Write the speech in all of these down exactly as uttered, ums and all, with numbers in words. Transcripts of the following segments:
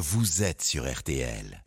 vous êtes sur R T L.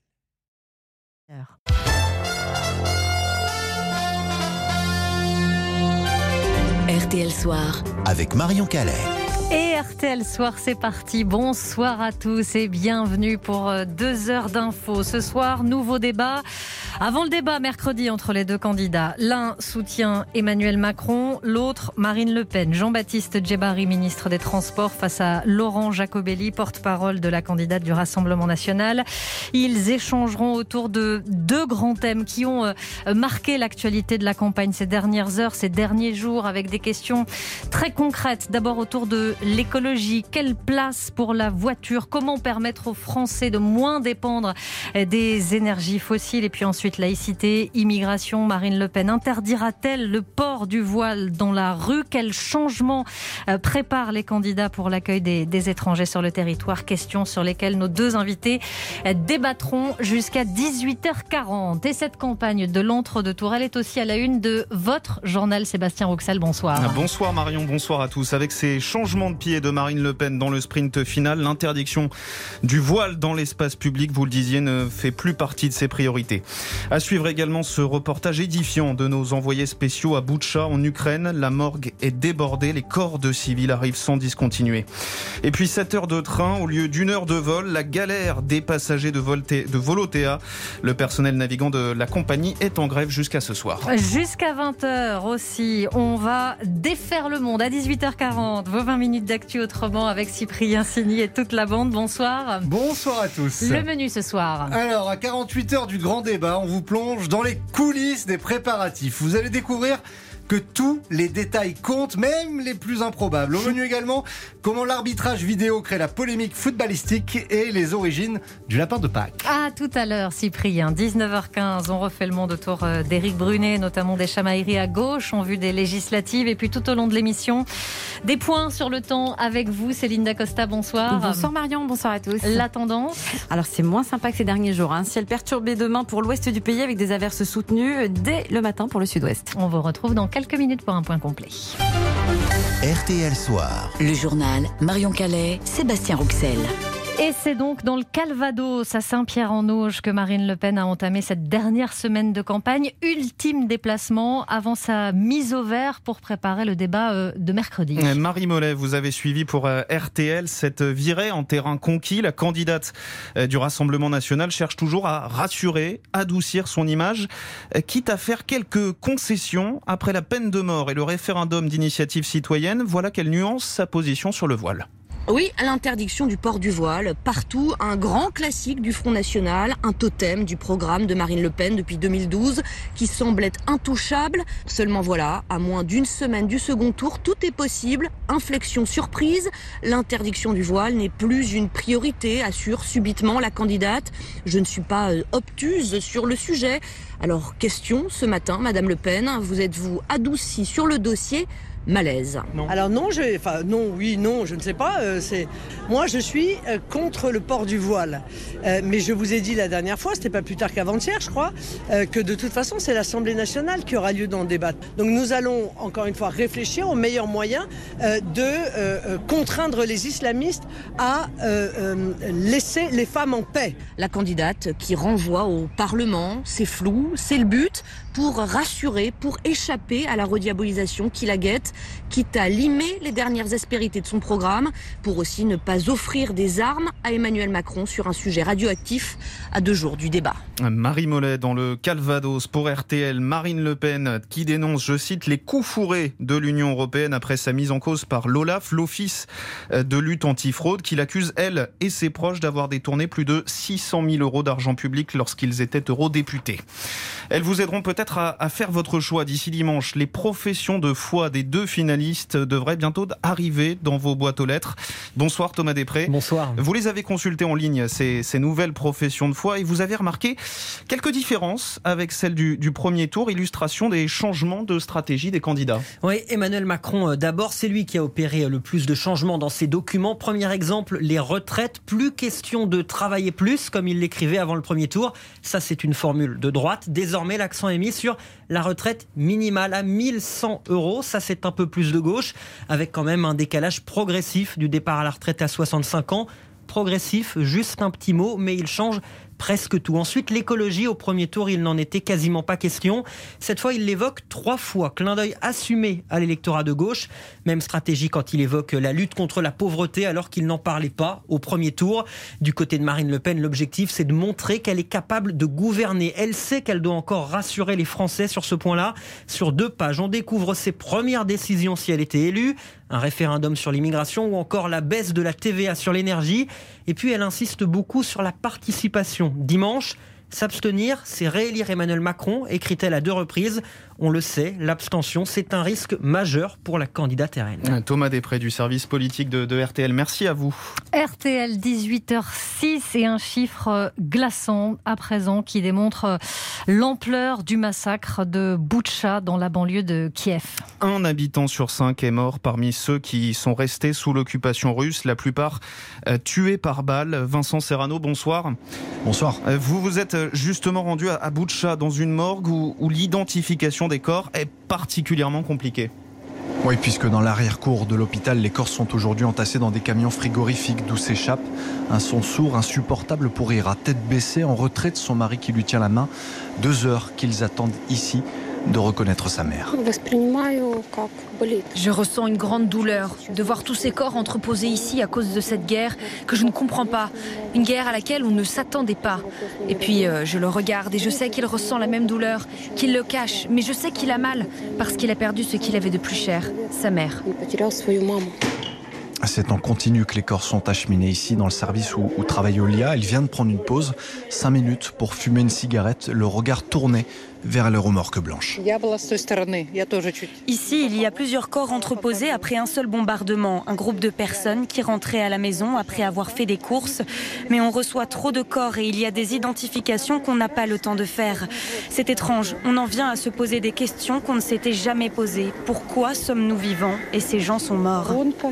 R T L Soir avec Marion Calais. Et R T L Soir, c'est parti. Bonsoir à tous et bienvenue pour deux heures d'infos. Ce soir, nouveau débat. Avant le débat, mercredi, entre les deux candidats. L'un soutient Emmanuel Macron, l'autre Marine Le Pen. Jean-Baptiste Djebbari, ministre des Transports, face à Laurent Jacobelli, porte-parole de la candidate du Rassemblement National. Ils échangeront autour de deux grands thèmes qui ont marqué l'actualité de la campagne ces dernières heures, ces derniers jours, avec des questions très concrètes. D'abord autour de l'écologie. Quelle place pour la voiture? Comment permettre aux Français de moins dépendre des énergies fossiles? Et puis ensuite, laïcité, immigration. Marine Le Pen interdira-t-elle le port du voile dans la rue? Quel changement prépare les candidats pour l'accueil des, des étrangers sur le territoire? Questions sur lesquelles nos deux invités débattront jusqu'à dix-huit heures quarante. Et cette campagne de l'entre-deux-tours, elle est aussi à la une de votre journal. Sébastien Rouxel, bonsoir. Bonsoir Marion, bonsoir à tous. Avec ces changements de pied de Marine Le Pen dans le sprint final, l'interdiction du voile dans l'espace public, vous le disiez, ne fait plus partie de ses priorités. À suivre également ce reportage édifiant de nos envoyés spéciaux à Boutcha en Ukraine. La morgue est débordée, les corps de civils arrivent sans discontinuer. Et puis sept heures de train au lieu d'une heure de vol, la galère des passagers de, Volte- de Volotea. Le personnel navigant de la compagnie est en grève jusqu'à ce soir. Jusqu'à vingt heures aussi, on va défaire le monde à dix-huit heures quarante. Vos vingt minutes d'actu autrement avec Cyprien Signy et toute la bande. Bonsoir. Bonsoir à tous. Le menu ce soir. Alors, à quarante-huit heures du grand débat, on vous plonge dans les coulisses des préparatifs. Vous allez découvrir que tous les détails comptent, même les plus improbables. Au menu également, comment l'arbitrage vidéo crée la polémique footballistique et les origines du lapin de Pâques. Ah, tout à l'heure, Cyprien. dix-neuf heures quinze, on refait le monde autour d'Éric Brunet, notamment des chamailleries à gauche en vue des législatives. Et puis tout au long de l'émission, des points sur le temps avec vous, Céline Dacosta. Bonsoir. Bonsoir Marion, bonsoir à tous. La tendance? Alors c'est moins sympa que ces derniers jours. Hein. Ciel perturbé demain pour l'ouest du pays avec des averses soutenues dès le matin pour le sud-ouest. On vous retrouve dans quelques minutes pour un point complet. R T L Soir. Le journal, Marion Calais, Sébastien Rouxel. Et c'est donc dans le Calvados, à Saint-Pierre-en-Auge, que Marine Le Pen a entamé cette dernière semaine de campagne. Ultime déplacement avant sa mise au vert pour préparer le débat de mercredi. Marie Mollet, vous avez suivi pour R T L cette virée en terrain conquis. La candidate du Rassemblement National cherche toujours à rassurer, adoucir son image, quitte à faire quelques concessions après la peine de mort et le référendum d'initiative citoyenne. Voilà qu'elle nuance sa position sur le voile. Oui, l'interdiction du port du voile, partout, un grand classique du Front National, un totem du programme de Marine Le Pen depuis deux mille douze, qui semble être intouchable. Seulement voilà, à moins d'une semaine du second tour, tout est possible. Inflexion surprise, l'interdiction du voile n'est plus une priorité, assure subitement la candidate. Je ne suis pas obtuse sur le sujet. Alors, question ce matin, Madame Le Pen, vous êtes-vous adoucie sur le dossier ? Malaise. Non. Alors non, je, enfin non, oui, non, je ne sais pas. Euh, c'est, moi, je suis euh, contre le port du voile. Euh, mais je vous ai dit la dernière fois, c'était pas plus tard qu'avant-hier, je crois, euh, que de toute façon, c'est l'Assemblée nationale qui aura lieu d'en débattre. Donc nous allons encore une fois réfléchir aux meilleurs moyens euh, de euh, contraindre les islamistes à euh, euh, laisser les femmes en paix. La candidate qui renvoie au Parlement, c'est flou, c'est le but, pour rassurer, pour échapper à la rediabolisation qui la guette, quitte à limer les dernières aspérités de son programme, pour aussi ne pas offrir des armes à Emmanuel Macron sur un sujet radioactif à deux jours du débat. Marie Mollet dans le Calvados pour R T L. Marine Le Pen qui dénonce, je cite, les coups fourrés de l'Union européenne après sa mise en cause par l'OLAF, l'Office de lutte antifraude, qui l'accuse, elle et ses proches, d'avoir détourné plus de six cent mille euros d'argent public lorsqu'ils étaient eurodéputés. Elles vous aideront peut-être à, à faire votre choix d'ici dimanche. Les professions de foi des deux finalistes devraient bientôt arriver dans vos boîtes aux lettres. Bonsoir Thomas Després. Bonsoir. Vous les avez consultées en ligne, ces, ces nouvelles professions de foi, et vous avez remarqué quelques différences avec celles du, du premier tour, illustration des changements de stratégie des candidats. Oui, Emmanuel Macron, d'abord, c'est lui qui a opéré le plus de changements dans ses documents. Premier exemple, les retraites. Plus question de travailler plus, comme il l'écrivait avant le premier tour. Ça, c'est une formule de droite. Désormais, l'accent est mis sur la retraite minimale à mille cent euros. Ça, c'est un peu plus de gauche, avec quand même un décalage progressif du départ à la retraite à soixante-cinq ans. progressif, juste un petit mot, mais il change presque tout. Ensuite, l'écologie, au premier tour, il n'en était quasiment pas question. Cette fois, il l'évoque trois fois. Clin d'œil assumé à l'électorat de gauche. Même stratégie quand il évoque la lutte contre la pauvreté, alors qu'il n'en parlait pas au premier tour. Du côté de Marine Le Pen, l'objectif, c'est de montrer qu'elle est capable de gouverner. Elle sait qu'elle doit encore rassurer les Français sur ce point-là. Sur deux pages, on découvre ses premières décisions si elle était élue. Un référendum sur l'immigration ou encore la baisse de la T V A sur l'énergie. Et puis elle insiste beaucoup sur la participation. Dimanche, s'abstenir, c'est réélire Emmanuel Macron, écrit-elle à deux reprises. On le sait, l'abstention, c'est un risque majeur pour la candidate R N. Thomas Després du service politique de, de R T L, merci à vous. R T L, dix-huit heures six et un chiffre glaçant à présent qui démontre l'ampleur du massacre de Boutcha dans la banlieue de Kiev. Un habitant sur cinq est mort parmi ceux qui sont restés sous l'occupation russe, la plupart euh, tués par balle. Vincent Serrano, bonsoir. Bonsoir. Euh, vous vous êtes justement rendu à, à Boutcha dans une morgue où, où l'identification des corps est particulièrement compliquée. Oui, puisque dans l'arrière-cour de l'hôpital, les corps sont aujourd'hui entassés dans des camions frigorifiques d'où s'échappe un son sourd, insupportable pour Ira, tête baissée, en retrait de son mari qui lui tient la main. Deux heures qu'ils attendent ici de reconnaître sa mère. Je ressens une grande douleur de voir tous ces corps entreposés ici à cause de cette guerre que je ne comprends pas. Une guerre à laquelle on ne s'attendait pas. Et puis euh, je le regarde et je sais qu'il ressent la même douleur, qu'il le cache. Mais je sais qu'il a mal parce qu'il a perdu ce qu'il avait de plus cher, sa mère. C'est en continu que les corps sont acheminés ici dans le service où, où travaille Olia. Elle vient de prendre une pause, cinq minutes pour fumer une cigarette, le regard tourné vers les remorques blanches. Ici, il y a plusieurs corps entreposés après un seul bombardement. Un groupe de personnes qui rentraient à la maison après avoir fait des courses. Mais on reçoit trop de corps et il y a des identifications qu'on n'a pas le temps de faire. C'est étrange, on en vient à se poser des questions qu'on ne s'était jamais posées. Pourquoi sommes-nous vivants et ces gens sont morts ?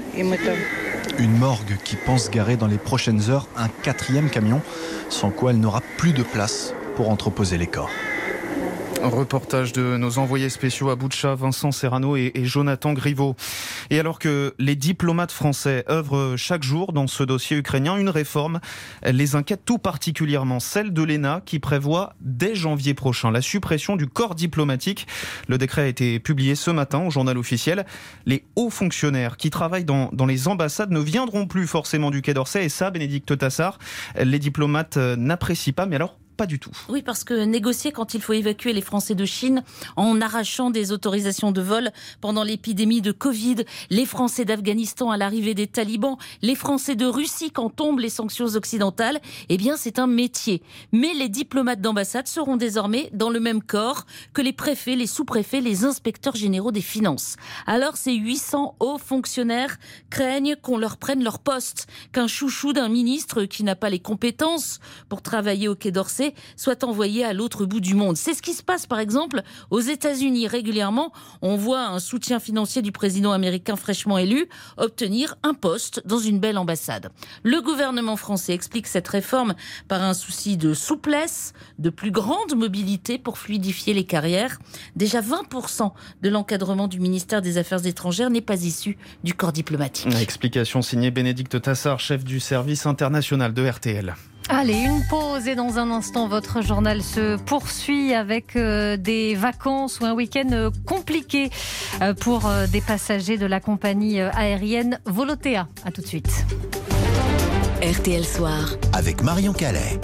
Une morgue qui pense garer dans les prochaines heures un quatrième camion, sans quoi elle n'aura plus de place pour entreposer les corps. Reportage de nos envoyés spéciaux à Boutcha, Vincent Serrano et, et Jonathan Griveau. Et alors que les diplomates français œuvrent chaque jour dans ce dossier ukrainien, une réforme les inquiète tout particulièrement, celle de l'E N A qui prévoit dès janvier prochain la suppression du corps diplomatique. Le décret a été publié ce matin au journal officiel. Les hauts fonctionnaires qui travaillent dans, dans les ambassades ne viendront plus forcément du Quai d'Orsay et ça, Bénédicte Tassard, les diplomates n'apprécient pas, mais alors pas du tout. Oui, parce que négocier quand il faut évacuer les Français de Chine en arrachant des autorisations de vol pendant l'épidémie de Covid, les Français d'Afghanistan à l'arrivée des talibans, les Français de Russie quand tombent les sanctions occidentales, eh bien c'est un métier. Mais les diplomates d'ambassade seront désormais dans le même corps que les préfets, les sous-préfets, les inspecteurs généraux des finances. Alors ces huit cents hauts fonctionnaires craignent qu'on leur prenne leur poste, qu'un chouchou d'un ministre qui n'a pas les compétences pour travailler au Quai d'Orsay soit envoyé à l'autre bout du monde. C'est ce qui se passe par exemple aux États-Unis. Régulièrement, on voit un soutien financier du président américain fraîchement élu obtenir un poste dans une belle ambassade. Le gouvernement français explique cette réforme par un souci de souplesse, de plus grande mobilité pour fluidifier les carrières. Déjà vingt pour cent de l'encadrement du ministère des Affaires étrangères n'est pas issu du corps diplomatique. Explication signée Bénédicte Tassard, chef du service international de R T L. Allez, une pause et dans un instant, votre journal se poursuit avec euh, des vacances ou un week-end euh, compliqué euh, pour euh, des passagers de la compagnie euh, aérienne Volotea. À tout de suite. R T L Soir. Avec Marion Calais.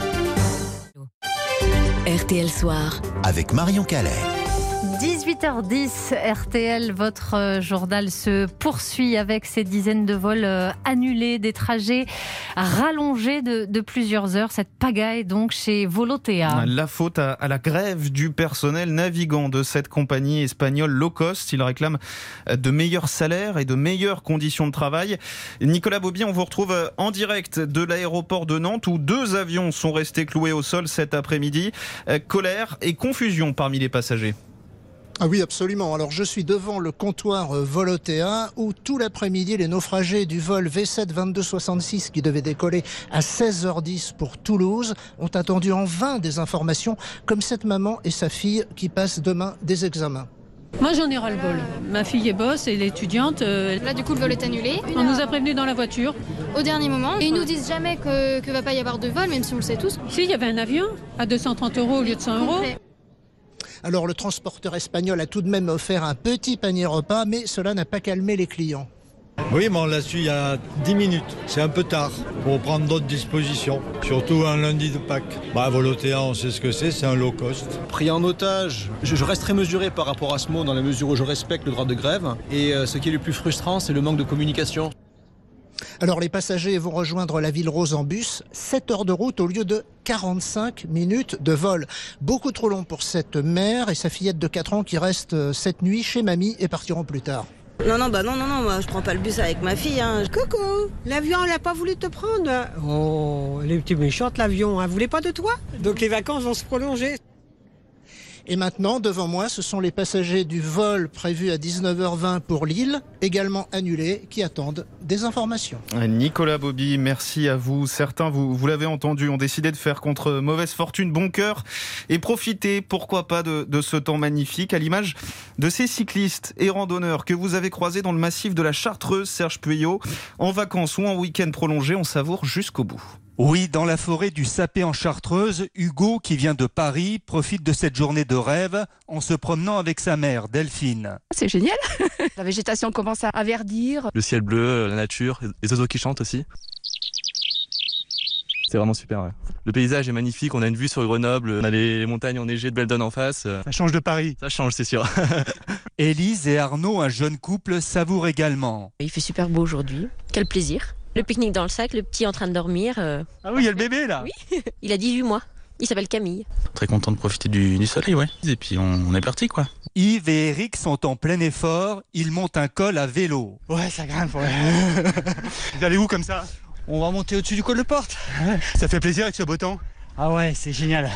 R T L Soir. Avec Marion Calais. dix-huit heures dix, R T L, votre journal se poursuit avec ces dizaines de vols annulés, des trajets rallongés de, de plusieurs heures. Cette pagaille donc chez Volotea. La faute à, à la grève du personnel navigant de cette compagnie espagnole low cost. Il réclame de meilleurs salaires et de meilleures conditions de travail. Nicolas Bobier, on vous retrouve en direct de l'aéroport de Nantes où deux avions sont restés cloués au sol cet après-midi. Colère et confusion parmi les passagers. Ah oui, absolument. Alors, je suis devant le comptoir Volotea où tout l'après-midi, les naufragés du vol V sept vingt-deux soixante-six qui devait décoller à seize heures dix pour Toulouse ont attendu en vain des informations comme cette maman et sa fille qui passent demain des examens. Moi j'en ai ras-le-bol. Ma fille est bosse, elle est étudiante. Euh... Là du coup le vol est annulé. On nous a prévenus dans la voiture. Au dernier moment. Et ils nous disent jamais que ne va pas y avoir de vol, même si on le sait tous. Si, il y avait un avion à deux cent trente euros au lieu de cent euros. Alors le transporteur espagnol a tout de même offert un petit panier repas, mais cela n'a pas calmé les clients. Oui, mais on l'a su il y a dix minutes. C'est un peu tard pour prendre d'autres dispositions, surtout un lundi de Pâques. Bah, Volotea, on sait ce que c'est, c'est un low cost. Pris en otage, je, je reste très mesuré par rapport à ce mot, dans la mesure où je respecte le droit de grève. Et euh, ce qui est le plus frustrant, c'est le manque de communication. Alors les passagers vont rejoindre la ville rose en bus, sept heures de route au lieu de quarante-cinq minutes de vol. Beaucoup trop long pour cette mère et sa fillette de quatre ans qui restent cette nuit chez mamie et partiront plus tard. Non, non, bah non, non, non, moi je prends pas le bus avec ma fille. Hein. Coucou, l'avion elle a pas voulu te prendre. Oh, elle est méchante l'avion, elle voulait pas de toi. Donc les vacances vont se prolonger. Et maintenant, devant moi, ce sont les passagers du vol prévu à dix-neuf heures vingt pour Lille, également annulé, qui attendent des informations. Nicolas Bobby, merci à vous. Certains, vous, vous l'avez entendu, ont décidé de faire contre mauvaise fortune bon cœur et profiter, pourquoi pas, de, de ce temps magnifique, à l'image de ces cyclistes et randonneurs que vous avez croisés dans le massif de la Chartreuse, Serge Puyot. En vacances ou en week-end prolongé, on savoure jusqu'au bout. Oui, dans la forêt du Sapé en Chartreuse, Hugo, qui vient de Paris, profite de cette journée de rêve en se promenant avec sa mère, Delphine. C'est génial. La végétation commence à verdir. Le ciel bleu, la nature, les oiseaux qui chantent aussi. C'est vraiment super. Ouais. Le paysage est magnifique, on a une vue sur Grenoble, on a les montagnes enneigées de Beldon en face. Ça change de Paris. Ça change, c'est sûr. Élise et Arnaud, un jeune couple, savourent également. Il fait super beau aujourd'hui. Quel plaisir. Le pique-nique dans le sac, le petit en train de dormir. Euh... Ah oui, il y a le bébé là. Oui, il a dix-huit mois. Il s'appelle Camille. Très content de profiter du, du soleil, ouais. Et puis on, on est parti, quoi. Yves et Eric sont en plein effort. Ils montent un col à vélo. Ouais, ça grimpe, ouais. Vous allez où comme ça? On va monter au-dessus du col de Porte. Ça fait plaisir avec ce beau temps. Ah ouais, c'est génial.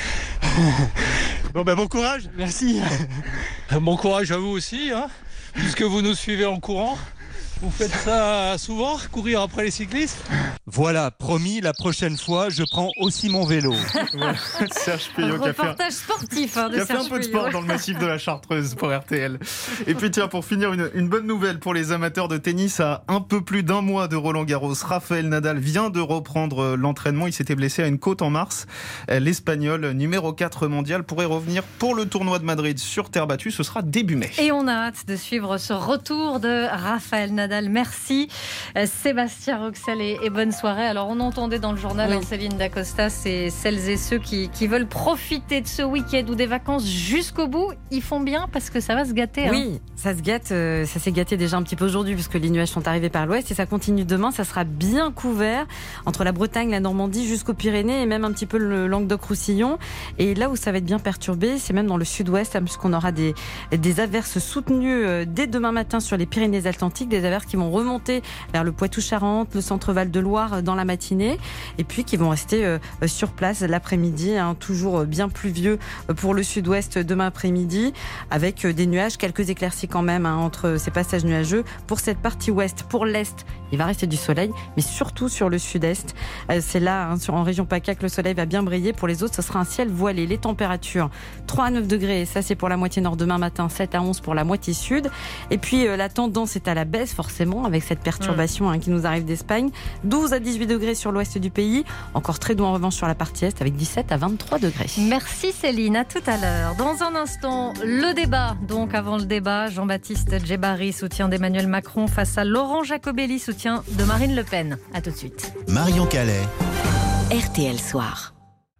Bon ben bon courage. Merci. Bon courage à vous aussi, hein, puisque vous nous suivez en courant. Vous faites ça souvent, courir après les cyclistes? Voilà, promis, la prochaine fois, je prends aussi mon vélo. Voilà, Serge Puyot qui a fait un, reportage sportif hein, de qui a fait Serge un peu de Puyot. sport dans le massif de la Chartreuse pour R T L. Et puis tiens, pour finir, une, une bonne nouvelle pour les amateurs de tennis. À un peu plus d'un mois de Roland Garros, Rafael Nadal vient de reprendre l'entraînement. Il s'était blessé à une côte en mars. L'Espagnol, numéro quatre mondial, pourrait revenir pour le tournoi de Madrid sur terre battue. Ce sera début mai. Et on a hâte de suivre ce retour de Rafael Nadal. Merci Sébastien Roxel et, et bonne soirée. Alors on entendait dans le journal oui. hein, Céline Dacosta, c'est celles et ceux qui, qui veulent profiter de ce week-end ou des vacances jusqu'au bout. Ils font bien parce que ça va se gâter. Oui, hein. ça se gâte. Euh, ça s'est gâté déjà un petit peu aujourd'hui puisque les nuages sont arrivés par l'ouest et ça continue demain. Ça sera bien couvert entre la Bretagne, la Normandie jusqu'aux Pyrénées et même un petit peu le Languedoc-Roussillon. Et là où ça va être bien perturbé, c'est même dans le sud-ouest hein, puisqu'on aura des, des averses soutenues euh, dès demain matin sur les Pyrénées-Atlantiques, des averses qui vont remonter vers le Poitou-Charentes, le centre Val-de-Loire dans la matinée et puis qui vont rester euh, sur place l'après-midi, hein, toujours bien pluvieux pour le sud-ouest demain après-midi avec des nuages, quelques éclaircies quand même hein, entre ces passages nuageux. Pour cette partie ouest, pour l'est, il va rester du soleil, mais surtout sur le sud-est. Euh, c'est là, hein, sur, en région PACA, que le soleil va bien briller. Pour les autres, ce sera un ciel voilé. Les températures, trois à neuf degrés, ça c'est pour la moitié nord demain matin, sept à onze pour la moitié sud. Et puis euh, la tendance est à la baisse forcément avec cette perturbation hein, qui nous arrive d'Espagne. douze à dix-huit degrés sur l'ouest du pays. Encore très doux en revanche sur la partie est avec dix-sept à vingt-trois degrés. Merci Céline, à tout à l'heure. Dans un instant, le débat. Donc avant le débat, Jean-Baptiste Djebari, soutien d'Emmanuel Macron face à Laurent Jacobelli, soutien de Marine Le Pen. À tout de suite. Marion Calais. R T L Soir.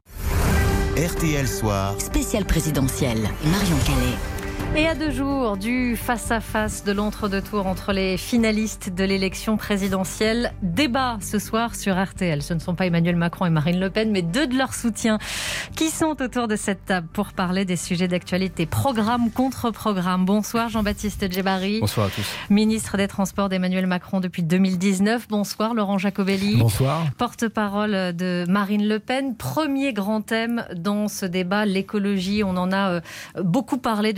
R T L Soir. Spécial présidentiel. Marion Calais. Et à deux jours du face-à-face de l'entre-deux-tours entre les finalistes de l'élection présidentielle, débat ce soir sur R T L. Ce ne sont pas Emmanuel Macron et Marine Le Pen, mais deux de leurs soutiens qui sont autour de cette table pour parler des sujets d'actualité. Programme contre programme. Bonsoir Jean-Baptiste Djebari. Bonsoir à tous. Ministre des Transports d'Emmanuel Macron depuis deux mille dix-neuf. Bonsoir Laurent Jacobelli. Bonsoir. Porte-parole de Marine Le Pen. Premier grand thème dans ce débat, l'écologie. On en a beaucoup parlé depuis ce week-end.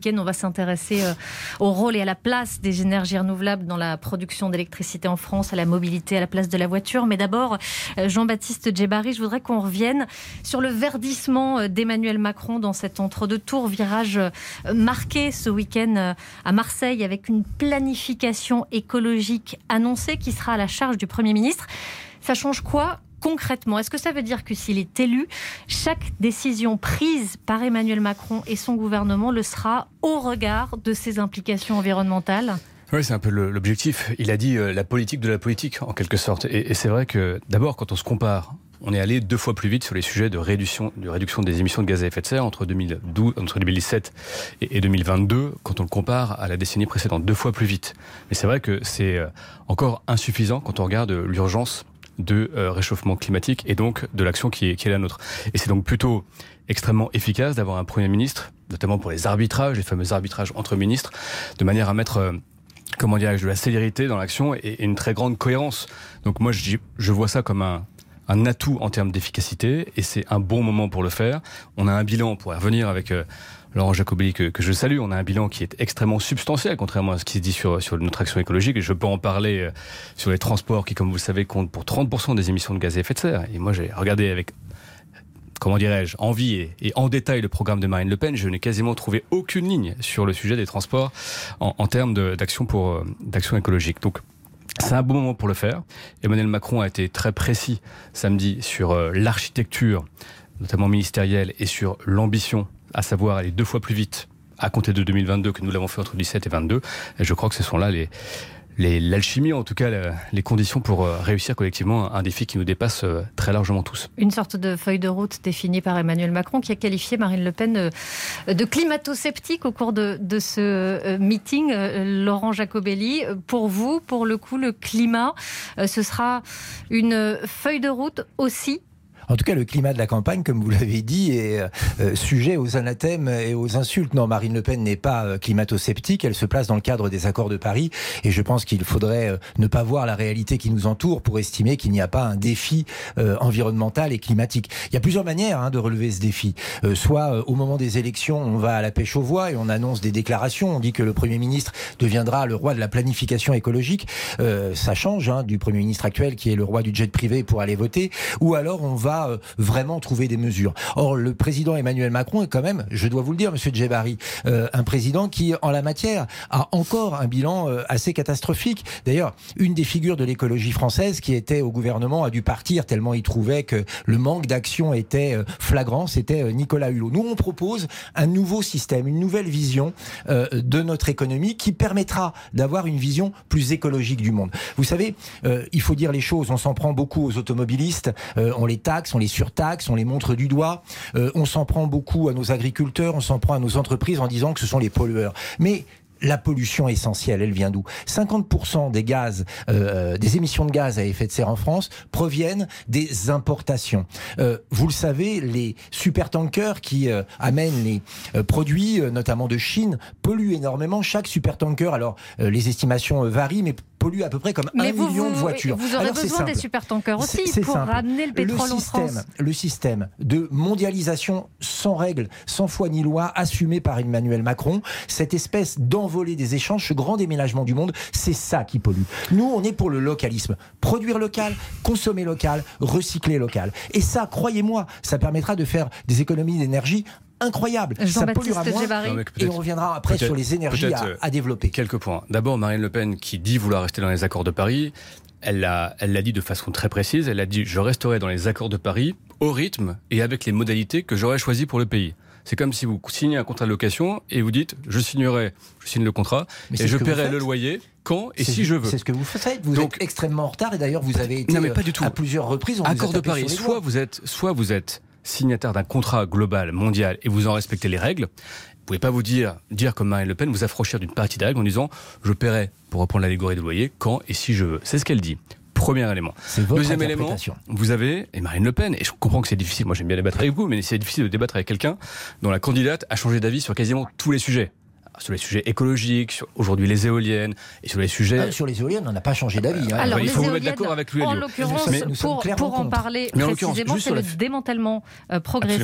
week-end, on va s'intéresser euh, au rôle et à la place des énergies renouvelables dans la production d'électricité en France, à la mobilité, à la place de la voiture. Mais d'abord, euh, Jean-Baptiste Djebbari, je voudrais qu'on revienne sur le verdissement d'Emmanuel Macron dans cet entre-deux-tours, virage euh, marqué ce week-end euh, à Marseille avec une planification écologique annoncée qui sera à la charge du Premier ministre. Ça change quoi concrètement? Est-ce que ça veut dire que s'il est élu, chaque décision prise par Emmanuel Macron et son gouvernement le sera au regard de ses implications environnementales ? Oui, c'est un peu l'objectif. Il a dit euh, la politique de la politique, en quelque sorte. Et, et c'est vrai que, d'abord, quand on se compare, on est allé deux fois plus vite sur les sujets de réduction, de réduction des émissions de gaz à effet de serre entre, deux mille douze, entre deux mille dix-sept et, et deux mille vingt-deux, quand on le compare à la décennie précédente, deux fois plus vite. Mais c'est vrai que c'est encore insuffisant quand on regarde l'urgence de euh, réchauffement climatique et donc de l'action qui est, qui est la nôtre. Et c'est donc plutôt extrêmement efficace d'avoir un Premier ministre, notamment pour les arbitrages, les fameux arbitrages entre ministres, de manière à mettre... Euh, comment dirais-je, de la célérité dans l'action et, et une très grande cohérence. Donc moi, je, je vois ça comme un, un atout en termes d'efficacité et c'est un bon moment pour le faire. On a un bilan, pour y revenir avec euh, Laurent Jacobelli, que, que je salue, on a un bilan qui est extrêmement substantiel, contrairement à ce qui se dit sur, sur notre action écologique. Et je peux en parler euh, sur les transports qui, comme vous le savez, comptent pour trente pour cent des émissions de gaz à effet de serre. Et moi, j'ai regardé avec... comment dirais-je, envie et, et en détail le programme de Marine Le Pen, je n'ai quasiment trouvé aucune ligne sur le sujet des transports en, en termes de, d'action, pour, d'action écologique. Donc, c'est un bon moment pour le faire. Emmanuel Macron a été très précis samedi sur euh, l'architecture, notamment ministérielle, et sur l'ambition, à savoir aller deux fois plus vite à compter de deux mille vingt-deux que nous l'avons fait entre dix-sept et vingt-deux. Et je crois que ce sont là les... Les, l'alchimie, en tout cas, les conditions pour réussir collectivement un défi qui nous dépasse très largement tous. Une sorte de feuille de route définie par Emmanuel Macron qui a qualifié Marine Le Pen de climato-sceptique au cours de, de ce meeting. Laurent Jacobelli, pour vous, pour le coup, le climat, ce sera une feuille de route aussi? En tout cas, le climat de la campagne, comme vous l'avez dit, est euh, sujet aux anathèmes et aux insultes. Non, Marine Le Pen n'est pas euh, climato-sceptique, elle se place dans le cadre des accords de Paris et je pense qu'il faudrait euh, ne pas voir la réalité qui nous entoure pour estimer qu'il n'y a pas un défi euh, environnemental et climatique. Il y a plusieurs manières hein, de relever ce défi. Euh, soit euh, au moment des élections, on va à la pêche aux voix et on annonce des déclarations, on dit que le Premier ministre deviendra le roi de la planification écologique. Euh, ça change hein, du Premier ministre actuel qui est le roi du jet privé pour aller voter. Ou alors on va vraiment trouver des mesures. Or, le président Emmanuel Macron est quand même, je dois vous le dire, monsieur Djebbari, euh, un président qui, en la matière, a encore un bilan euh, assez catastrophique. D'ailleurs, une des figures de l'écologie française qui était au gouvernement a dû partir tellement il trouvait que le manque d'action était euh, flagrant, c'était euh, Nicolas Hulot. Nous, on propose un nouveau système, une nouvelle vision euh, de notre économie qui permettra d'avoir une vision plus écologique du monde. Vous savez, euh, il faut dire les choses, on s'en prend beaucoup aux automobilistes, euh, on les taxe, on les surtaxe, on les montre du doigt, euh, on s'en prend beaucoup à nos agriculteurs, on s'en prend à nos entreprises en disant que ce sont les pollueurs. Mais la pollution essentielle, elle vient d'où? cinquante pour cent des gaz, euh, des émissions de gaz à effet de serre en France proviennent des importations. Euh, vous le savez, les supertankers qui euh, amènent les euh, produits, euh, notamment de Chine, polluent énormément. Chaque supertanker, alors euh, les estimations euh, varient, mais pollue à peu près comme mais un vous, million vous, de voitures. Vous aurez alors, besoin des supertankers aussi c'est, c'est pour simple. ramener le pétrole le système, en France. Le système de mondialisation sans règles, sans foi ni loi, assumé par Emmanuel Macron, cette espèce d'envolée des échanges, ce grand déménagement du monde, c'est ça qui pollue. Nous, on est pour le localisme. Produire local, consommer local, recycler local. Et ça, croyez-moi, ça permettra de faire des économies d'énergie incroyable. Ça polluera moins et on reviendra après sur les énergies à, à développer. Quelques points. D'abord, Marine Le Pen qui dit vouloir rester dans les accords de Paris, elle l'a, elle l'a dit de façon très précise, elle a dit « je resterai dans les accords de Paris au rythme et avec les modalités que j'aurais choisies pour le pays ». C'est comme si vous signez un contrat de location et vous dites je signerai, je signe le contrat mais et je paierai le loyer quand et c'est, si je veux. C'est ce que vous faites. Vous Donc, êtes extrêmement en retard et d'ailleurs vous avez été non, mais pas du tout. à plusieurs reprises. On accord vous a de Paris. Soit vous êtes, soit vous êtes signataire d'un contrat global, mondial, et vous en respectez les règles. Vous pouvez pas vous dire, dire comme Marine Le Pen, vous affranchir d'une partie des règles en disant je paierai, pour reprendre l'allégorie de loyer, quand et si je veux. C'est ce qu'elle dit. Premier élément. Deuxième élément, vous avez, et Marine Le Pen, et je comprends que c'est difficile, moi j'aime bien débattre avec vous, mais c'est difficile de débattre avec quelqu'un dont la candidate a changé d'avis sur quasiment tous les sujets. Sur les sujets écologiques, sur aujourd'hui les éoliennes, et sur les sujets... Ah, sur les éoliennes, on n'a pas changé d'avis. Hein. Alors, il faut vous mettre éoliennes, d'accord avec lui. En l'occurrence, mais, pour, pour en parler mais précisément, c'est le démantèlement euh, progressif.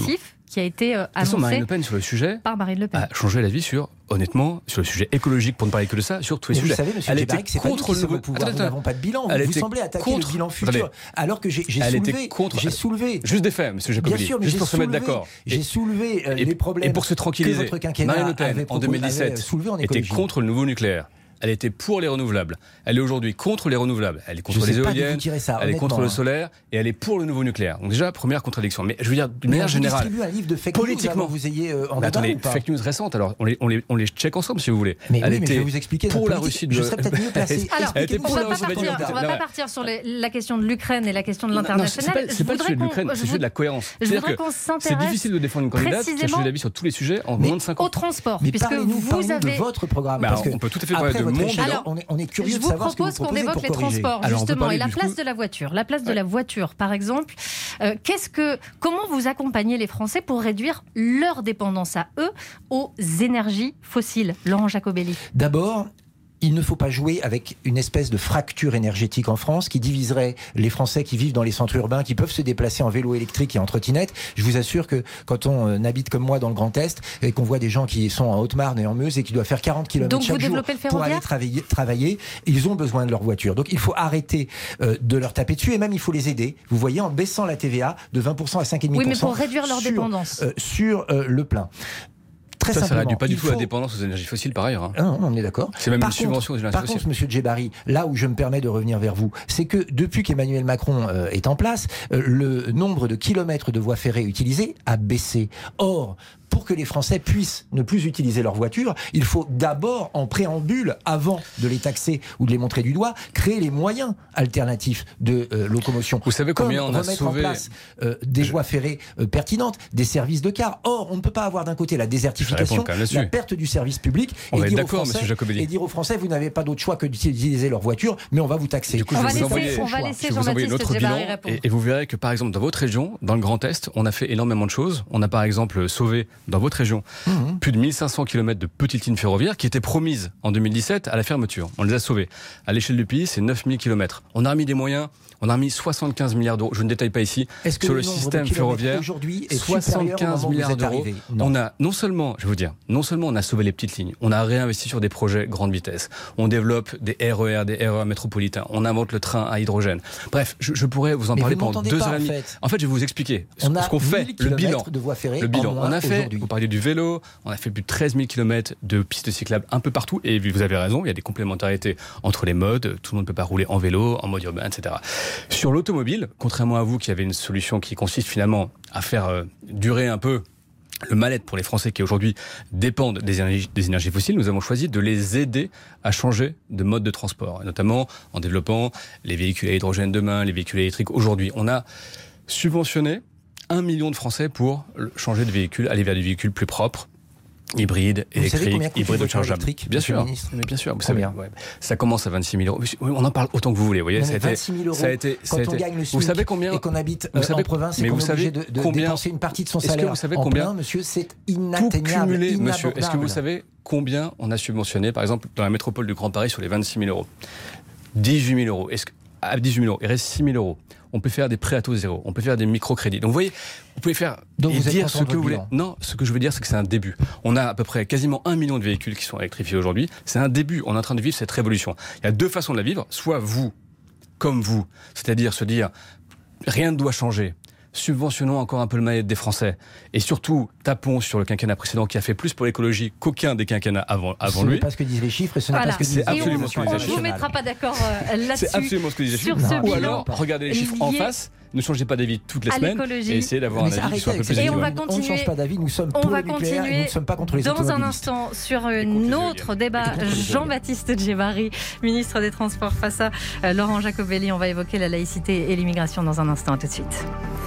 qui a été euh, De toute façon, annoncé Marine Le Pen, sur le sujet, par Marine Le Pen. a changé d'avis sur, honnêtement, sur le sujet écologique, pour ne parler que de ça, sur tous les Mais sujets. vous savez, monsieur Elle Djebbari, était c'est pas nous contre qui le sommes nouveau au pouvoir, Attends, nous n'avons pas de bilan. Elle Vous était semblez attaquer contre... le bilan futur, Attendez. alors que j'ai, j'ai Elle soulevé... était contre... J'ai soulevé... Juste des faits, monsieur Jacobelli, Bien sûr, mais juste j'ai pour se mettre soulevé- d'accord. J'ai Et- soulevé euh, et- les problèmes Et pour se tranquilliser, que votre quinquennat Marine Le Pen, avait en proposé- deux mille dix-sept, avait soulevé en était écologie. contre le nouveau nucléaire. Elle était pour les renouvelables. Elle est aujourd'hui contre les renouvelables. Elle est contre Je les sais pas d'où vous éoliennes. tirez ça, Elle est contre honnêtement, le hein. solaire et elle est pour le nouveau nucléaire. Donc déjà, première contradiction. Mais je veux dire, d'une Mais manière vous générale, distribuez un livre de fake news politiquement, avant que vous ayez euh, en mais débat attendez, ou pas fake news récentes. Alors on les, on les, on les check ensemble si vous voulez. Mais elle oui, mais était je vais vous expliquer pour notre la politique. Russie. De... Je serais peut-être mieux placé. Alors, elle était on pour ne la va Russie. pas de partir, on va Là, pas partir sur les- la question de l'Ukraine et la question de Non, non, c'est l'international. pas, c'est pas le sujet de l'Ukraine, c'est le sujet de la cohérence. Je C'est-à-dire voudrais que qu'on c'est s'intéresse difficile de défendre une candidate qui a précisément changé d'avis sur tous les sujets en moins de cinq ans. au transport, Mais puisque parlez-nous, vous parlez-nous avez... de votre programme. Bah, parce que on peut tout à fait parler après de votre mon échelle, bilan. on est, on est curieux Je de vous savoir ce que vous propose qu'on proposez évoque pour les corriger. transports, Alors, on peut justement, parler et la du place coup- de la voiture. La place de la voiture, par exemple. Euh, qu'est-ce que, comment vous accompagnez les Français pour réduire leur dépendance à eux aux énergies fossiles? Laurent Jacobelli. D'abord, il ne faut pas jouer avec une espèce de fracture énergétique en France qui diviserait les Français qui vivent dans les centres urbains, qui peuvent se déplacer en vélo électrique et en trottinette. Je vous assure que quand on euh, habite comme moi dans le Grand Est et qu'on voit des gens qui sont en Haute-Marne et en Meuse et qui doivent faire quarante kilomètres Donc chaque vous jour développez le pour ferroviaire aller travailler, travailler, ils ont besoin de leur voiture. Donc il faut arrêter euh, de leur taper dessus et même il faut les aider. Vous voyez, en baissant la T V A de vingt pour cent à cinq virgule cinq pour cent. Oui, mais pour réduire leur sur, dépendance. euh, sur euh, le plein. Très Ça, ça simplement, réduit pas du il tout faut- la dépendance aux énergies fossiles par ailleurs. hein. Ah non, on est d'accord. C'est même Par une subvention aux contre, énergies Par fossiles. contre, monsieur Djebbari, là où je me permets de revenir vers vous, c'est que depuis qu'Emmanuel Macron euh, est en place, euh, le nombre de kilomètres de voies ferrées utilisées a baissé. Or, pour que les Français puissent ne plus utiliser leur voiture, il faut d'abord, en préambule, avant de les taxer ou de les montrer du doigt, créer les moyens alternatifs de euh, locomotion. Vous savez combien Comme on a remettre sauvé- en place euh, des voies ferrées euh, pertinentes, des services de car. Or, on ne peut pas avoir d'un côté la désertification, répondre quand même là-dessus. la perte du service public, On et va être dire, aux d'accord, Français, monsieur Jacobelli. et dire aux Français, vous n'avez pas d'autre choix que d'utiliser leur voiture, mais on va vous taxer. Du coup, On je va vais vous laisser- envoyer, on va laisser je vais vous envoyer Jean-Baptiste notre Djebbari bilan répondre. et, et vous verrez que par exemple dans votre région, dans le Grand Est, on a fait énormément de choses. On a par exemple sauvé dans votre région Mmh. plus de mille cinq cents kilomètres de petites lignes ferroviaires qui étaient promises en deux mille dix-sept à la fermeture. On les a sauvées. À l'échelle du pays, c'est neuf mille kilomètres. On a remis des moyens. On a remis soixante-quinze milliards d'euros. Je ne détaille pas ici Est-ce que sur le le nombre de système kilomètres ferroviaire. aujourd'hui est supérieur au soixante-quinze moment où milliards vous êtes d'euros. arrivé? Non. On a non seulement, je vais vous dire, non seulement on a sauvé les petites lignes, on a réinvesti sur des projets grande vitesse. On développe des R E R, des R E R métropolitains. On invente le train à hydrogène. Bref, je, je pourrais vous en Mais parler vous pendant m'entendez deux pas, heures et en demie. fait. En fait, je vais vous expliquer ce, On a ce qu'on fait, mille le bilan. kilomètres de voies ferrées Le bilan. en moins On a fait, aujourd'hui. vous parliez du vélo, on a fait plus de treize mille kilomètres de pistes cyclables un peu partout. Et vous avez raison, il y a des complémentarités entre les modes. Tout le monde ne peut pas rouler en vélo, en mode urbain, et cetera. Sur l'automobile, contrairement à vous qui avez une solution qui consiste finalement à faire euh, durer un peu le mal-être pour les Français qui aujourd'hui dépendent des énergies, des énergies fossiles, nous avons choisi de les aider à changer de mode de transport, et notamment en développant les véhicules à hydrogène demain, les véhicules électriques aujourd'hui. On a subventionné un million de Français pour changer de véhicule, aller vers des véhicules plus propres, hybrides, Vous savez électriques, combien coûte une hybrides voiture rechargeables. électrique, Bien monsieur sûr, le ministre mais bien sûr. Vous savez, Combien ouais. Ça commence à vingt-six mille euros. Oui, on en parle autant que vous voulez. Vous voyez, Non, ça a mais été, vingt-six mille euros, ça a été, ça quand a on été- gagne le Vous SMIC savez combien et qu'on habite vous euh, savez- en province et mais qu'on vous est obligé savez de, de combien- dépenser une partie de son Est-ce que salaire vous savez en combien plein, monsieur, c'est tout inatteignable, cumulé, monsieur, est-ce que vous inabordable. savez combien on a subventionné, par exemple, dans la métropole du Grand Paris sur les vingt-six mille euros? dix-huit mille euros. Est-ce que, à dix-huit mille euros, il reste six mille euros. On peut faire des prêts à taux zéro, on peut faire des microcrédits. Donc vous voyez, vous pouvez faire Donc et vous êtes dire content ce de que vous votre voulez. bilan? Non, ce que je veux dire, c'est que c'est un début. On a à peu près quasiment un million de véhicules qui sont électrifiés aujourd'hui. C'est un début. On est en train de vivre cette révolution. Il y a deux façons de la vivre. Soit vous, comme vous, c'est-à-dire se dire rien ne doit changer. Subventionnons encore un peu le mal-être des Français. Et surtout, tapons sur le quinquennat précédent qui a fait plus pour l'écologie qu'aucun des quinquennats avant, avant Ce lui. n'est pas ce que disent les chiffres et ce n'est Voilà. pas ce que disent C'est les absolument estimations ce que On disent ne vous internationales. mettra pas d'accord euh, là-dessus. C'est absolument ce que disait Sur Philippe. ce Ou bilan alors, regardez les chiffres en lié face, ne changez pas d'avis toutes les à semaines l'écologie. et essayez d'avoir un Mais avis qui soit un peu arrêtez plus avec Et on ça. va équilibré. On ne continuer. change pas d'avis, nous sommes On pour va le nucléaire et continuer nous ne sommes pas contre les dans un automobilistes. instant sur contre un les autre éoliennes. débat. Et contre les éoliennes. Jean-Baptiste Djebbari, ministre des Transports, face à euh, Laurent Jacobelli. On va évoquer la laïcité et l'immigration dans un instant. À tout de suite.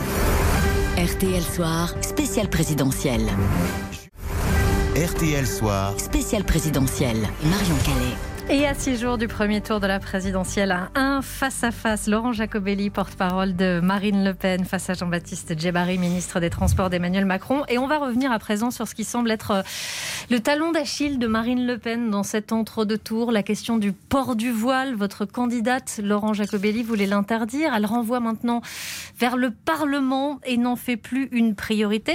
R T L Soir, spécial présidentiel. R T L Soir. Spécial présidentiel. Marion Calais. Et à six jours du premier tour de la présidentielle, un face-à-face, Laurent Jacobelli, porte-parole de Marine Le Pen, face à Jean-Baptiste Djebbari, ministre des Transports d'Emmanuel Macron. Et on va revenir à présent sur ce qui semble être le talon d'Achille de Marine Le Pen dans cet entre-deux-tours, la question du port du voile. Votre candidate, Laurent Jacobelli, voulait l'interdire. Elle renvoie maintenant vers le Parlement et n'en fait plus une priorité.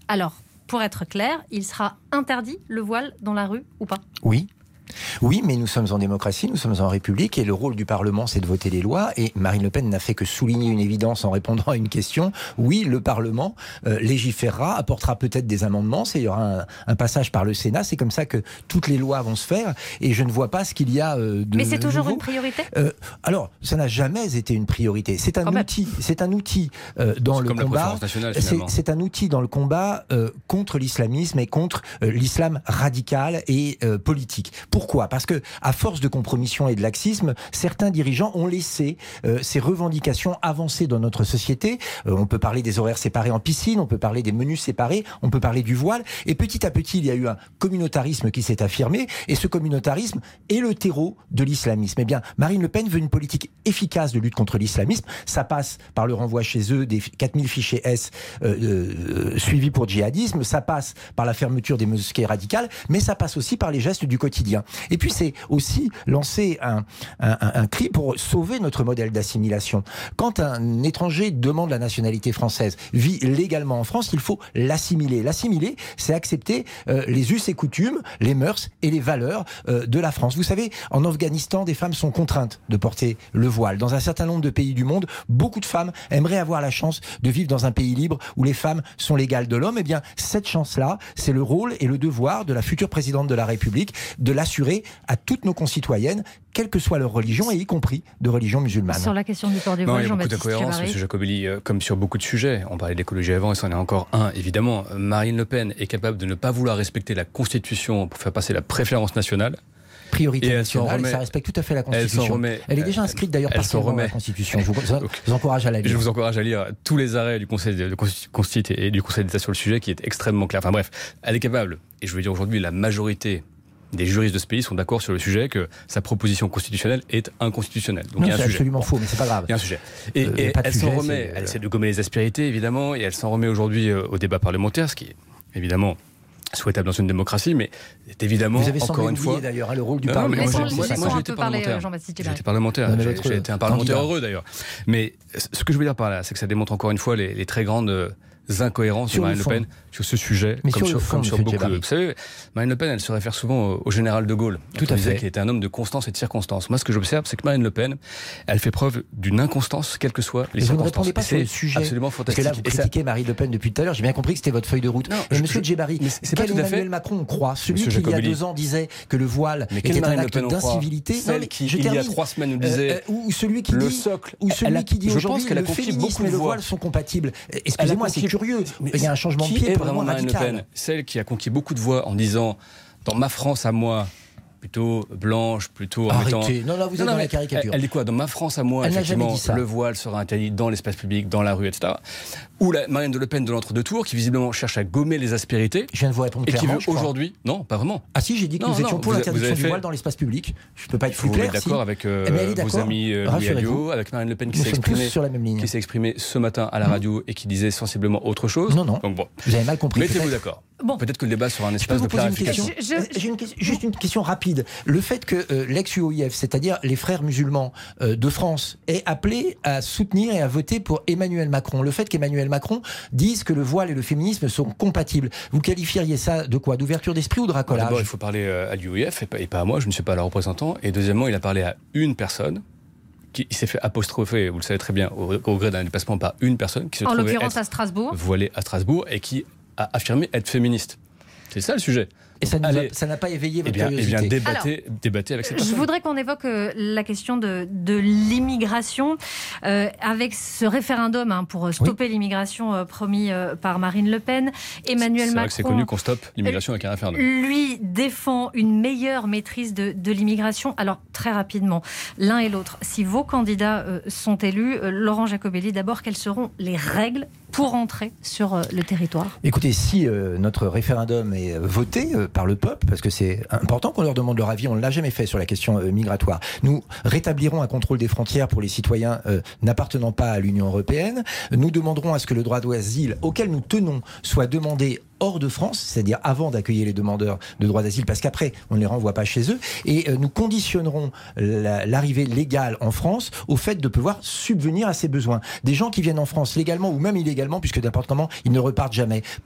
Alors, pour être clair, il sera interdit le voile dans la rue ou pas ? Oui. Oui, mais nous sommes en démocratie, nous sommes en République et le rôle du Parlement, c'est de voter les lois. Et Marine Le Pen n'a fait que souligner une évidence en répondant à une question. Oui, le Parlement euh, légiférera, apportera peut-être des amendements. C'est, il y aura un, un passage par le Sénat. C'est comme ça que toutes les lois vont se faire. Et je ne vois pas ce qu'il y a euh, de Mais c'est toujours nouveau. une priorité euh, Alors, ça n'a jamais été une priorité. C'est un Quand outil. Même. C'est un outil euh, dans c'est le comme combat. La nationale, c'est, c'est un outil dans le combat euh, contre l'islamisme et contre euh, l'islam radical et euh, politique. Pourquoi ? Parce que à force de compromission et de laxisme, certains dirigeants ont laissé euh, ces revendications avancer dans notre société. Euh, on peut parler des horaires séparés en piscine, on peut parler des menus séparés, on peut parler du voile. Et petit à petit, il y a eu un communautarisme qui s'est affirmé. Et ce communautarisme est le terreau de l'islamisme. Eh bien, Marine Le Pen veut une politique efficace de lutte contre l'islamisme. Ça passe par le renvoi chez eux des quatre mille fichiers S euh, euh, suivis pour djihadisme. Ça passe par la fermeture des mosquées radicales. Mais ça passe aussi par les gestes du quotidien. Et puis, c'est aussi lancer un, un, un cri pour sauver notre modèle d'assimilation. Quand un étranger demande la nationalité française, vit légalement en France, il faut l'assimiler. L'assimiler, c'est accepter euh, les us et coutumes, les mœurs et les valeurs euh, de la France. Vous savez, en Afghanistan, des femmes sont contraintes de porter le voile. Dans un certain nombre de pays du monde, beaucoup de femmes aimeraient avoir la chance de vivre dans un pays libre où les femmes sont l'égale de l'homme. Eh bien, cette chance-là, c'est le rôle et le devoir de la future présidente de la République de l'assurer à toutes nos concitoyennes, quelle que soit leur religion, et y compris de religion musulmane. Sur la question du port du Il voile, y a beaucoup Jean-Baptiste d'incohérences, M. Jacobelli, euh, comme sur beaucoup de sujets. On parlait de l'écologie avant, et c'en est encore un, évidemment. Marine Le Pen est capable de ne pas vouloir respecter la Constitution pour faire passer la préférence nationale. Priorité et nationale, remet, ça respecte tout à fait la Constitution. Elle, remet, elle est déjà inscrite d'ailleurs partiellement dans la Constitution. Je vous, je vous encourage à la lire. Je vous encourage à lire tous les arrêts du Conseil de Constitution et du Conseil d'État sur le sujet, qui est extrêmement clair. Enfin bref, elle est capable, et je veux dire aujourd'hui, la majorité des juristes de ce pays sont d'accord sur le sujet que sa proposition constitutionnelle est inconstitutionnelle. Donc non, il y a un c'est sujet. absolument faux, mais c'est pas grave. Il y a un sujet. Et, euh, et elle sujet, s'en remet, elle essaie de gommer les aspérités, évidemment, et elle s'en remet aujourd'hui au débat parlementaire, ce qui est évidemment souhaitable dans une démocratie, mais c'est évidemment, vous avez encore une fois, d'ailleurs, hein, le rôle du non, Parlement. Moi, laissons, moi, laissons moi j'ai un été peu parler parlementaire. Jean-Baptiste J'ai été parlementaire. Non, J'ai, j'ai été un parlementaire candidat. heureux d'ailleurs. Mais ce que je veux dire par là, c'est que ça démontre encore une fois les, les très grandes incohérences de Marine Le Pen sur ce sujet, mais comme sur, sur, fond, comme sur beaucoup d'autres. Vous savez, Marine Le Pen, elle se réfère souvent au, au général de Gaulle, tout à fait, qui était un homme de constance et de circonstance. Moi, ce que j'observe, c'est que Marine Le Pen, elle fait preuve d'une inconstance, quelles que soient les mais circonstances. Vous ne répondez pas sur le sujet. Absolument fantastique. Parce que là, vous critiquez ça... Marine Le Pen depuis tout à l'heure. J'ai bien compris que c'était votre feuille de route. Non, et je, Monsieur je, Djebari, c'est quel pas tout à Emmanuel fait... Macron on croit, celui Monsieur qui il y a Jacobelli. deux ans disait que le voile mais était un acte d'incivilité, celle qui il y a trois semaines nous disait ou celui qui le dit, socle, ou celui qui dit aujourd'hui que le féminisme et le voile sont compatibles. Excusez-moi, c'est curieux. Il y a un changement de pied pour moi radical. Marine Le Pen, celle qui a conquis beaucoup de voix en disant dans ma France à moi, plutôt blanche, plutôt en Arrêtez. mettant... Non, là, vous êtes non, dans la caricature. Elle, elle dit quoi ? Dans ma France à moi, elle effectivement, le voile sera interdit dans l'espace public, dans la rue, et cetera. Ou la Marine Le Pen de l'entre-deux tours, qui visiblement cherche à gommer les aspérités. Je viens de vous répondre et clairement. Et qui veut aujourd'hui... Non, pas vraiment. Ah si, j'ai dit que non, nous étions non, pour vous l'interdiction du fait... voile dans l'espace public. Je ne peux pas être vous plus clair. Vous êtes d'accord si. avec euh, mais d'accord. vos amis euh, Louis Alliot, avec Marine Le Pen qui s'est exprimée sur la même ligne. Qui s'est exprimée ce matin à la radio et qui disait sensiblement autre chose. Non, non. Donc bon. Vous avez mal compris. Mettez-vous d'accord. Bon. Peut-être que le débat sera un espace de clarification. Je, je... J'ai une question, juste une question rapide. Le fait que euh, l'ex-U O I F, c'est-à-dire les frères musulmans euh, de France, ait appelé à soutenir et à voter pour Emmanuel Macron, le fait qu'Emmanuel Macron dise que le voile et le féminisme sont compatibles, vous qualifieriez ça de quoi ? D'ouverture d'esprit ou de racolage ? D'abord, il faut parler à l'U O I F et pas, et pas à moi, je ne suis pas leur représentant. Et deuxièmement, il a parlé à une personne. Qui, il s'est fait apostropher, vous le savez très bien, au, au gré d'un déplacement par une personne qui se en trouvait l'occurrence à Strasbourg. voilée à Strasbourg et qui a affirmé être féministe. C'est ça le sujet. Et ça, nous a, ça n'a pas éveillé votre eh bien, curiosité. Eh bien, débattez, Alors, débattez avec cette personne. Je voudrais qu'on évoque euh, la question de, de l'immigration. Euh, avec ce référendum hein, pour stopper oui. l'immigration euh, promis euh, par Marine Le Pen, Emmanuel c'est Macron... C'est vrai que c'est connu qu'on stoppe l'immigration euh, avec un référendum. Lui défend une meilleure maîtrise de, de l'immigration. Alors, très rapidement, l'un et l'autre, si vos candidats euh, sont élus, euh, Laurent Jacobelli, d'abord, quelles seront les règles pour entrer sur euh, le territoire ? Écoutez, si euh, notre référendum est voté euh, par le peuple, parce que c'est important qu'on leur demande leur avis, on ne l'a jamais fait sur la question euh, migratoire. Nous rétablirons un contrôle des frontières pour les citoyens euh, n'appartenant pas à l'Union européenne. Nous demanderons à ce que le droit d'asile, auquel nous tenons, soit demandé hors de France, c'est-à-dire avant d'accueillir les demandeurs de droit d'asile, parce qu'après, on ne les renvoie pas chez eux. Et euh, nous conditionnerons la, l'arrivée légale en France au fait de pouvoir subvenir à ces besoins. Des gens qui viennent en France légalement ou même illégalement, puisque n'importe comment, ils ne repartent jamais, pour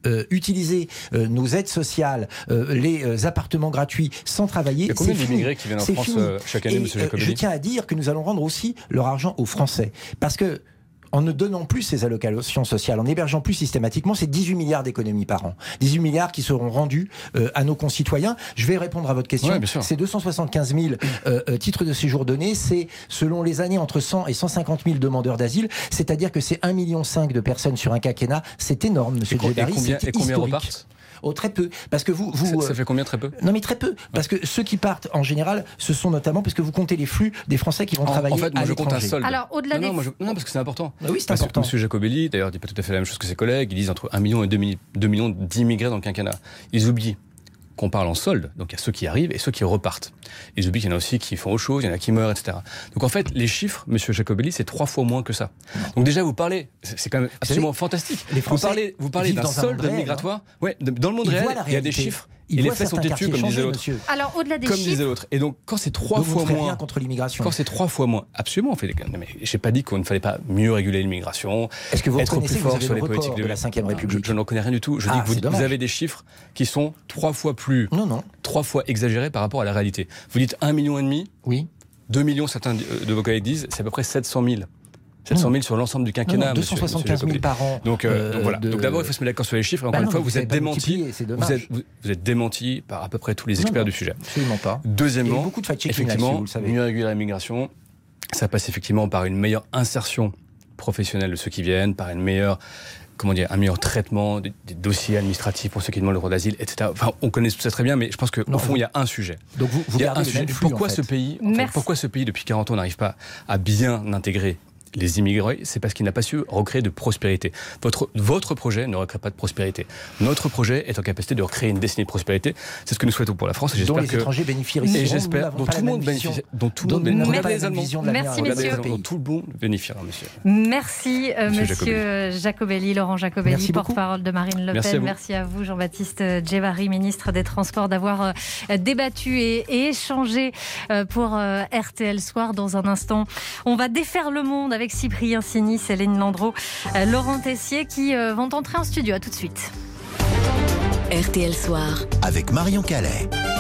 euh, utiliser euh, nos aides sociales, euh, les euh, appartements gratuits sans travailler. Il y a combien c'est d'immigrés fini. qui viennent en C'est France fini. euh, chaque année, Et, monsieur euh, Jacobelli? Je tiens à dire que nous allons rendre aussi leur argent aux Français. Parce que en ne donnant plus ces allocations sociales, en hébergeant plus systématiquement, c'est dix-huit milliards d'économies par an. dix-huit milliards qui seront rendus euh, à nos concitoyens. Je vais répondre à votre question. Ouais, bien sûr. C'est deux cent soixante-quinze mille euh, euh, titres de séjour donnés. C'est, selon les années, entre cent et cent cinquante mille demandeurs d'asile. C'est-à-dire que c'est un virgule cinq million de personnes sur un quinquennat. C'est énorme, monsieur Et, Djedari. et combien, C'est et combien historique. repartent? Oh, très peu. Parce que vous. vous ça, ça fait combien très peu? Non, mais très peu. Parce que ceux qui partent, en général, ce sont notamment parce que vous comptez les flux des Français qui vont En, travailler en fait, moi, à je compte un l'étranger. solde. Alors, au-delà non, des... non, moi, je- non, parce que c'est important. Ah oui, c'est Parce important. que monsieur Jacobelli, d'ailleurs, dit pas tout à fait la même chose que ses collègues. Ils disent entre un million et deux millions d'immigrés dans le quinquennat. Ils oublient qu'on parle en solde, donc il y a ceux qui arrivent et ceux qui repartent. Ils oublient qu'il y en a aussi qui font autre chose, il y en a qui meurent, et cetera. Donc en fait, les chiffres, monsieur Jacobelli, c'est trois fois moins que ça. Donc déjà, vous parlez, c'est c'est quand même absolument savez, fantastique. les Vous Français parlez, vous parlez vivent d'un dans un solde monde réel, migratoire. Ouais, de- dans le monde Ils réel, voient la il y a des réalité. chiffres. Ils et les voient faits sont certains têtus, quartiers comme disait changer, l'autre. monsieur. Alors, au-delà des Comme chiffres... disait l'autre. Et donc, quand c'est trois Donc, vous fois ne ferez moins. rien contre l'immigration. Quand c'est trois fois moins, absolument, on fait des. Non, mais j'ai pas dit qu'on ne fallait pas mieux réguler l'immigration. Est-ce que vous être reconnaissez plus que vous fort avez sur le les politiques record de la cinquième Non, République? Je, je n'en connais rien du tout. Je Ah, dis que c'est vous, dommage. vous avez des chiffres qui sont trois fois plus. Non, non. Trois fois exagérés par rapport à la réalité. Vous dites un million et demi. Oui. Deux millions, certains de vos collègues disent, c'est à peu près sept cent mille. sept cent mille sur l'ensemble du quinquennat. Non, non, deux cent soixante-quinze mille par an. Donc, euh, euh, donc voilà. de- Donc d'abord, il faut se mettre d'accord sur les chiffres. Et encore Bah une non, fois, vous vous savez êtes pas démenti. multiplier, c'est Vous dommage. êtes, vous, vous êtes démenti par à peu près tous les Non, experts non, du sujet. Absolument pas. Il y Deuxièmement, a eu beaucoup de fact-checking là-dessus, effectivement, vous le savez. mieux réguler l'immigration, ça passe effectivement par une meilleure insertion professionnelle de ceux qui viennent, par une meilleure, comment dire, un meilleur traitement des, des dossiers administratifs pour ceux qui demandent le droit d'asile, et cetera. Enfin, on connaît tout ça très bien, mais je pense qu'au Non, fond, vous- il y a un sujet. Donc vous, vous Il y a gardez un le sujet. même flux, Pourquoi en fait. ce pays, en fait, Merci. pourquoi ce pays depuis quarante ans n'arrive pas à bien intégrer les immigrés? C'est parce qu'il n'a pas su recréer de prospérité. Votre, votre projet ne recrée pas de prospérité. Notre projet est en capacité de recréer une décennie de prospérité. C'est ce que nous souhaitons pour la France. Et Dont j'espère les que étrangers bénéficieront. et Nous j'espère n'avons dont pas tout la le monde même vision. bénéficie, dont tout le Dont monde nous n'avons bénéficie. pas la même vision de l'avenir Merci, de messieurs. notre Dont pays. tout le monde bénéficiera, monsieur. Merci, euh, Monsieur monsieur Jacobelli, Laurent Jacobelli, Merci beaucoup. porte-parole de Marine Le Merci à Pen. vous. Merci à vous, Jean-Baptiste Djebbari, ministre des Transports, d'avoir euh, débattu et, et échangé euh, pour euh, R T L Soir. Dans un instant, on va défaire le monde avec Cyprien Sini, Céline Landreau, euh, Laurent Tessier qui euh, vont entrer en studio. À tout de suite. R T L Soir. Avec Marion Calais.